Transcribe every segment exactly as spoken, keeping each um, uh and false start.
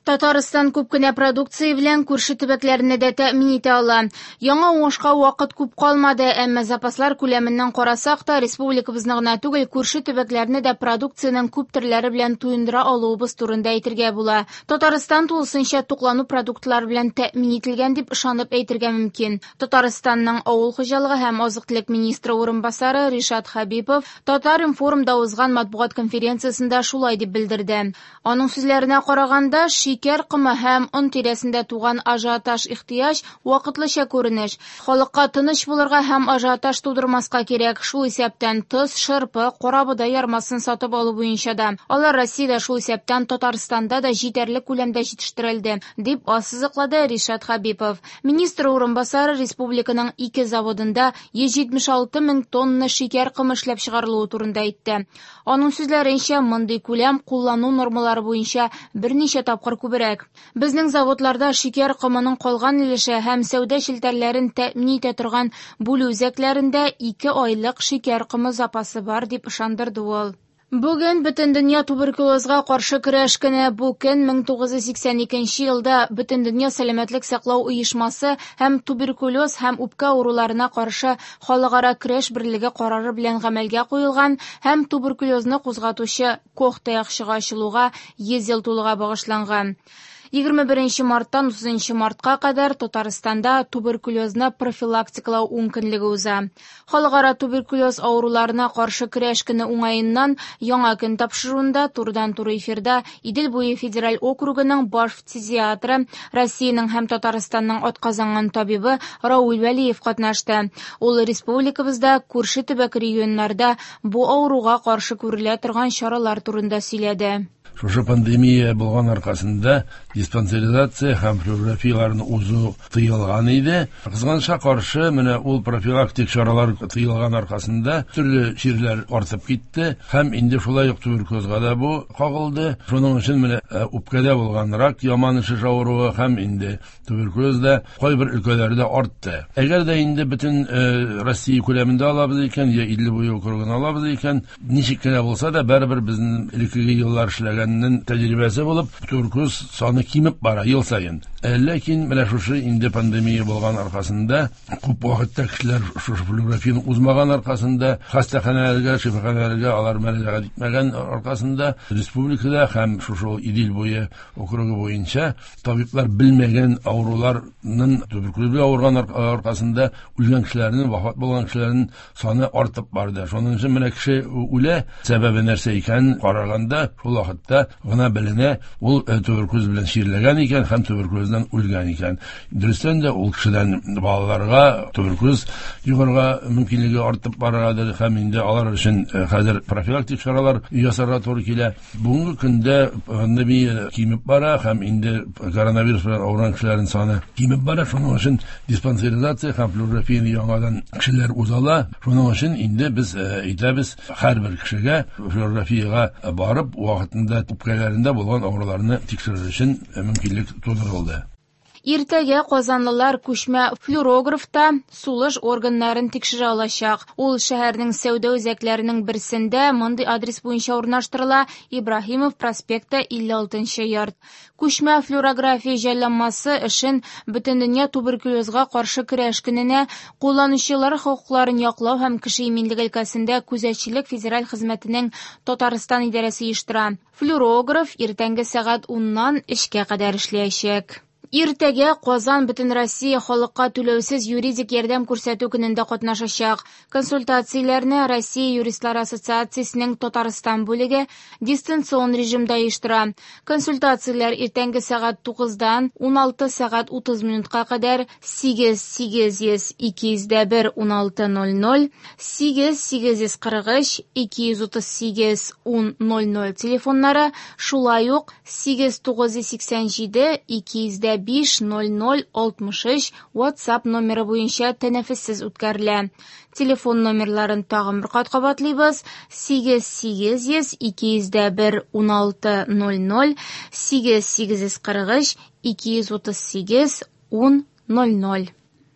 Татарстан күп кенә продукция белән күрше төбәкләрне дә тәэмин итә ала. Яңа уңышка вакыт күп калмады, әмма запаслар күләменнән карасак та, республикабызны гына түгел, күрше төбәкләрне дә продукциянең күп төрләре белән туендыра алуыбыз турында әйтергә була. Татарстан тулысынча туклану продуктлар белән тәэмин ителгән дип ышанып әйтергә мөмкин. Татарстанның авыл хуҗалыгы һәм азык-төлек министры урынбасары Ришат Хәбипов Татар-информда узган матбугат конференциясендә шулай дип белдерде. Аның сүзләренә караганда, шикәр кымы һәм он тирәсендә туган ажиотаж ихтыяҗ вакытлыча күренеш. Халыкка тыныч булырга һәм ажиотаж тудырмаска кирәк. Шул исәптән тоз, шырпы, карабодай ярмасын сатып алу буенча да. Алар Россиядә шул исәптән Татарстанда да җитәрлек күләмдә җитештерелде, дип ассызыклады Ришат Хәбипов. Министр урынбасары республиканың ике заводында йөз җитмеш алты мең тонна шикәр кымы эшләп чыгарылуы турында әйтте. Аның сүзләренчә, мондый күләм куллану нормалары буенча берничә тапкыр күбрәк. Безнең заводларда шикәр кымының калган өлеше һәм сәүдә челтәрләрен тәэмин итә торган бүлү үзәкләрендә ике айлык шикәр кымы запасы бар, дип ышандырды ул. Бүген Бөтендөнья туберкулезга каршы көрәш көне. Бу көн мең тугыз йөз сиксән икенче елда Бөтендөнья сәламәтлек саклау оешмасы һәм туберкулез һәм үпкә авыруларына каршы халыкара көрәш берлеге карары белән гамәлгә куелган һәм туберкулезны кузгатучы Кох таякчыга ачылуга йөз ел тулуга багышланган. егерме беренче марттан утызынчы мартка кадәр Татарстанда туберкулезны профилактикалау ун көнлеге уза. Халыкара туберкулез авыруларына каршы көрәш көне уңаеннан яңа көн тапшыруында турыдан-туры эфирда Идел буе федераль округының баш фтизиатры, Россиянең һәм Татарстанның атказанган табибы Рауль Вәлиев катнашты. Ул республикабызда күрше төбәк регионнарда бу авыруга каршы күрелә торган чаралар турында сөйләде. Шушы пандемия булган аркасында диспансеризация һәм флюорографияларны узу тыелган иде. Кызганычка каршы, менә ул профилактик чаралар тыелган аркасында төрле чирләр артып китте һәм инде шулай ук туберкулезга да бу кагылды. Шуның өчен менә үпкәдә булган рак, яман шиш авыруы һәм инде туберкулезда кайбер өлкәләрдә артты. Әгәр дә инде бөтен Россия күләмендә алабыз икән, я Идел буе округын алабыз икән, ничек кенә булса да, барыбер безнең элеккеге еллар эшләгән тәҗрибәсе булып, туберкулез саны кимеп бара ел сайын. Ләкин менә шушы инде пандемия булган аркасында, күп вакытта кешеләр шушы флюорографияны узмаган аркасында, хастаханәләргә, шифаханәләргә алар мөрәҗәгать итмәгән аркасында, республикада һәм шушы Идел буе округы буенча табиблар белмәгән авыруларның туберкулез белән авырган аркасында үлгән кешеләрнең, вафат булган кешеләрнең саны артып барды. Шуның өчен менә кеше үлә, сәбәбе нәрсә икән караганда, шул вакытта гына беленә, ул туберкулез белән чирләгән икән һәм туберкулездан үлгән икән. Дөрестән дә ул кешедән балаларга туберкулез югарга мөмкинлеге артып барадыр һәм инде алар өчен хәзер профилактик чаралар ясарга туры килә. Бүгенге көндә пандемия кимеп бара һәм инде коронавирус белән авырган кешеләрнең саны кимеп бара. Шуның өчен диспансеризация һәм флюорографияны яңадан кешеләр узала. Шуның өчен инде без әйтәбез, һәрбер кешегә флюорографияга барып, вакытында үпкәләрендә булган авыруларны тикшерү өчен мөмкинлек тудырылды. Иртәгә казанлылар күчмә флюорографта сулыш органнарын тикшерә алачак. Ул шәһәрнең сәүдә үзәкләренең берсендә мондый адрес буенча урнаштырыла: Ибраһимов проспекты илле алтынчы ярд. Күчмә флюорография җайланмасы эшен Бөтендөнья туберкулезга каршы көрәш көненә кулланучылар хокукларын яклау һәм кеше иминлеге өлкәсендә күзәтчелек федераль хезмәтенең Татарстан идарәсе оештыра. Флюорограф иртәнге сәгать уннан өчкә кадәр эшләячәк. Иртәгә Казан бөтен Россия халыкка түләүсез юридик ярдәм күрсәтү көнендә катнашачак. Консультацияләрне Россия юристлар ассоциациясенең Татарстан бүлеге дистанцион режимда оештыра. Консультацияләр иртәнге сәгать тугыздан ун алты сәгать утыз минутка кадәр сигез сигез йөз ике йөз бер ун алты ноль ноль, сигез сигез йөз кырык өч ике йөз утыз сигез ун ноль ноль телефоннары, шулай ук сигез тугыз йөз сиксән җиде ике йөз биш ноль ноль алтмыш өч WhatsApp номеры буенча тәнәфессез үткәрелә. Телефон номерларын тагын бер кат кабатлыйбыз: сигез сигез йөз ике йөз бер ун алты ноль ноль, сигез сигез йөз кырык өч ике йөз утыз сигез ун ноль ноль.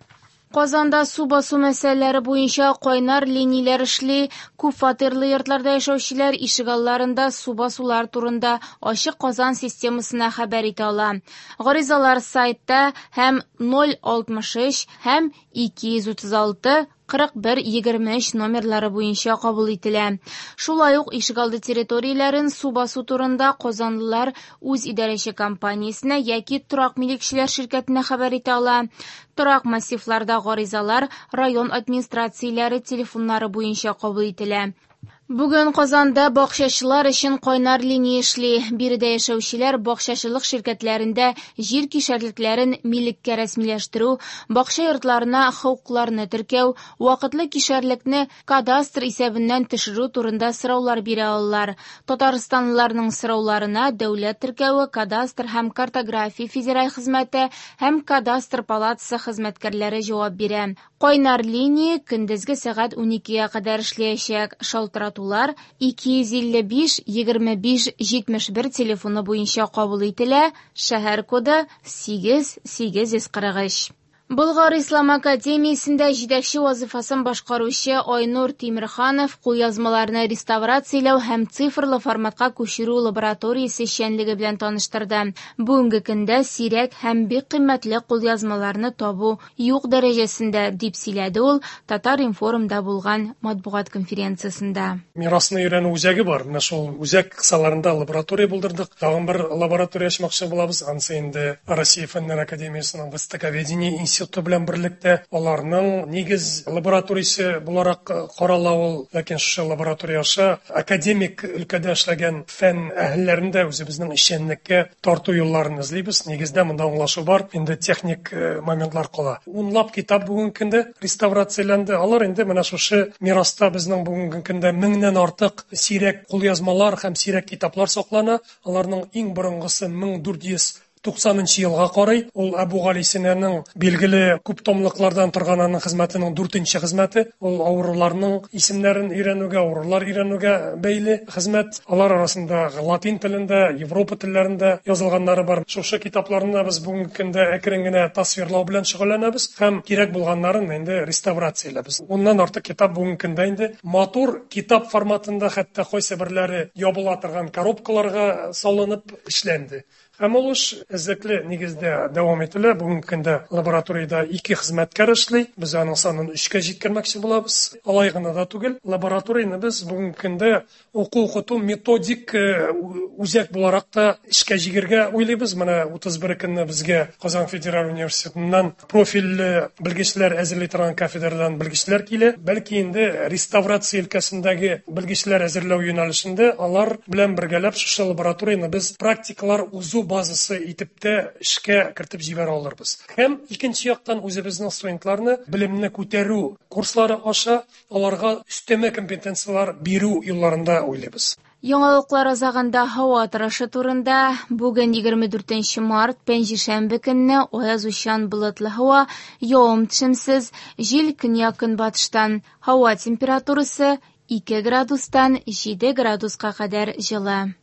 Казанда су басу мәсьәләләре буенча кайнар линияләр эшли, күп фатирлы йортларда яшәүчеләр ишек алларында су басулар турында ачык Казан системасына хәбәр итә ала. Гаризалар сайтта һәм ноль алтмыш өч һәм ике йөз утыз алты кырык бер егерме өч номерлары буенча кабул ителә. Шулай ук ишегалды территорияләрен су басу турында казанлылар үз идарәче компаниясенә яки торак милекчеләр ширкәтенә хәбәр итә ала. Торак массивларда гаризалар район администрацияләре телефоннары буенча кабул ителә. Бүген Казанда бакчачылар өчен кайнар линия эшли. Биредә яшәүчеләр бакчачылык ширкәтләрендә җир кишәрлекләрен милеккә рәсмиләштерү, бакча йортларына хокукларны теркәү, вакытлы кишәрлекне кадастр исәбеннән төшерү турында сораулар бирә алалар. Татарстанлыларның сорауларына Дәүләт теркәве, кадастр һәм картография федераль хезмәте һәм кадастр палатасы хезмәткәрләре җавап бирә. Кайнар линия көндезге сәгать уникегә кадәр эшләячәк. Шалтыратулар ике йөз илле биш егерме биш җитмеш бер телефоны буенча кабул ителә. Шәһәр коды сигез сигез йөз кырык өч. Болгар Ислам академиясендә җитәкче вазифасын башкаручы Айнур Тимерханов кулъязмаларны реставрацияләү һәм цифрлы форматка күчерү лабораториясе эшчәнлеге белән таныштырды. Бүгенге көндә сирәк һәм бик кыйммәтле кулъязмаларны табу юк дәрәҗәсендә, дип сөйләде ул Татар-Информда булган матбугат конференциясендә. Мирасны өйрәнү үзәге бар. Менә шул үзәк кысаларында лаборатория булдырдык. Тагын бер лаборатория ачмакчы булабыз. Ансы инде Россия Фәннәр академиясының востоковедение институты белән берлектә аларның нигез лабораториясе буларак каралау, ләкин шушы лаборатория аша академик өлкәдә эшләгән фән әһелләрендә үзебезнең эшчәнлеккә тарту юлларын эзлибез. Нигездә монда аңлашу бар. Инде техник моментлар кала. Унлап китап бүгенге көндә реставрацияләнде. Алар инде менә шушы мираста безнең бүгенге көндә меңнән артык сирәк кулъязмалар һәм сирәк китаплар саклана. Аларның иң борынгысы мең дүрт йөз туксанынчы елга карый. Ул Әбу Гали Синәнең билгеле күп томлыклардан торган аның хезмәтенең дүртенче хезмәте. Ул авыруларның исемнәрен өйрәнүгә, авырулар өйрәнүгә бәйле хезмәт. Алар арасында латин телендә, Европа телләрендә язылганнары бар. Шушы китапларны без бүгенге көндә әкрен генә тасвирлау белән шөгыльләнәбез һәм кирәк булганнарын инде реставрацияләбез. Уннан артык китап бүгенге көндә инде матур китап форматында, хәтта кайсы берләре ябыла торган коробкаларга салынып эшләнде. Һәм ул эш эзлекле нигездә дәвам ителә. Бүгенге көндә лабораториядә ике хезмәткәр эшли. Без аның санын өчкә җиткермәкче булабыз. Алай гына да түгел. Лабораторияны без бүгенге көндә уку укыту методик үзәк буларак та эшкә җигергә уйлыйбыз. Менә утыз бер көнне безгә Казан Федераль университетыннан профильле белгечләр әзерли торган кафедрадан белгечләр килә. Бәлки инде реставрация өлкәсендәге белгечләр әзерләү юнәлешендә алар белән бергәләп шушы лабораторияны без практикалар узу базасы итеп тә эшкә кертеп җибәрә алырбыз. Һәм икенче яктан үзебезнең студентларны белемне күтәрү курслары аша аларга өстәмә компетенциялар бирү юлларында уйлыйбыз. Яңалыклар азагында һава торышы турында. Бүген егерме дүртенче март пәнҗешәмбе көнне аязучан болытлы һава, явым-төшемсез, җил көньяк-көнбатыштан. Һава температурасы ике градустан җиде градуска кадәр җылы.